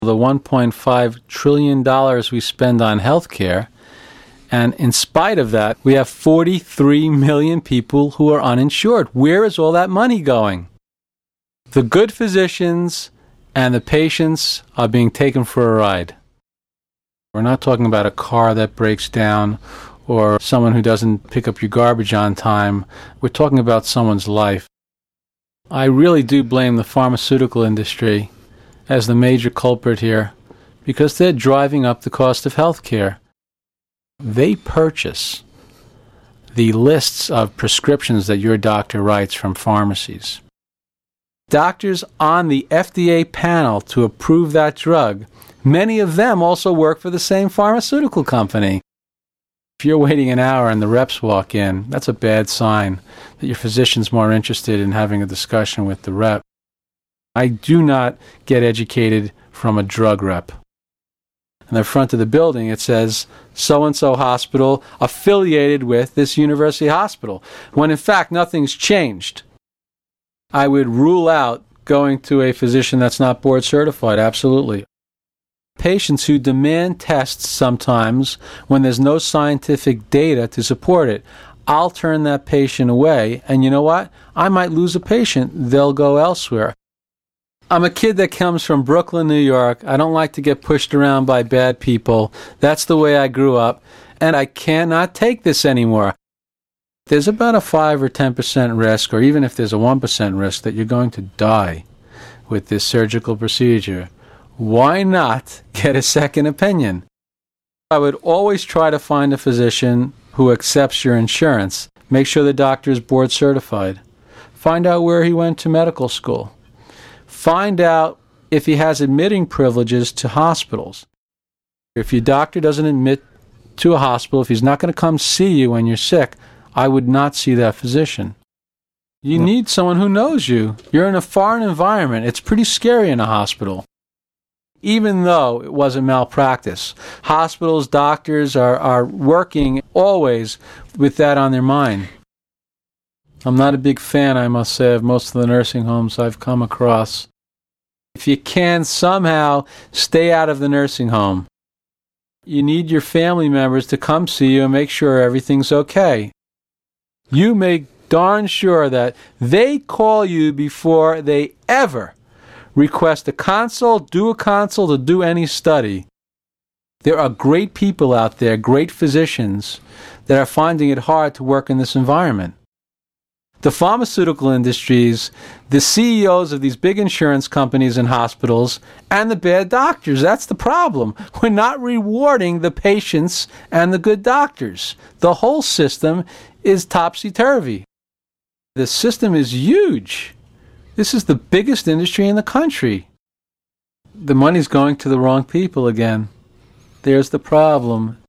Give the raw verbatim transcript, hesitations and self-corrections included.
the one point five trillion dollars we spend on healthcare, and in spite of that, we have forty-three million people who are uninsured. Where is all that money going? The good physicians and the patients are being taken for a ride. We're not talking about a car that breaks down or someone who doesn't pick up your garbage on time. We're talking about someone's life. I really do blame the pharmaceutical industry as the major culprit here because they're driving up the cost of health care. They purchase the lists of prescriptions that your doctor writes from pharmacies. Doctors on the F D A panel to approve that drug, many of them also work for the same pharmaceutical company. If you're waiting an hour and the reps walk in, that's a bad sign that your physician's more interested in having a discussion with the rep. I do not get educated from a drug rep. In the front of the building, it says, so-and-so hospital affiliated with this university hospital, when in fact nothing's changed. I would rule out going to a physician that's not board certified, absolutely. Patients who demand tests sometimes when there's no scientific data to support it, I'll turn that patient away, and you know what? I might lose a patient. They'll go elsewhere. I'm a kid that comes from Brooklyn, New York. I don't like to get pushed around by bad people. That's the way I grew up, and I cannot take this anymore. There's about a five or ten percent risk, or even if there's a one percent risk, that you're going to die with this surgical procedure. Why not get a second opinion? I would always try to find a physician who accepts your insurance. Make sure the doctor is board certified. Find out where he went to medical school. Find out if he has admitting privileges to hospitals. If your doctor doesn't admit to a hospital, if he's not going to come see you when you're sick, I would not see that physician. You no. need someone who knows you. You're in a foreign environment. It's pretty scary in a hospital. Even though it wasn't malpractice, hospitals, doctors are, are working always with that on their mind. I'm not a big fan, I must say, of most of the nursing homes I've come across. If you can somehow stay out of the nursing home, you need your family members to come see you and make sure everything's okay. You make darn sure that they call you before they ever request a consult, do a consult, or do any study. There are great people out there, great physicians, that are finding it hard to work in this environment. The pharmaceutical industries, the C E Os of these big insurance companies and hospitals, and the bad doctors. That's the problem. We're not rewarding the patients and the good doctors. The whole system is topsy-turvy. The system is huge. This is the biggest industry in the country. The money's going to the wrong people again. There's the problem.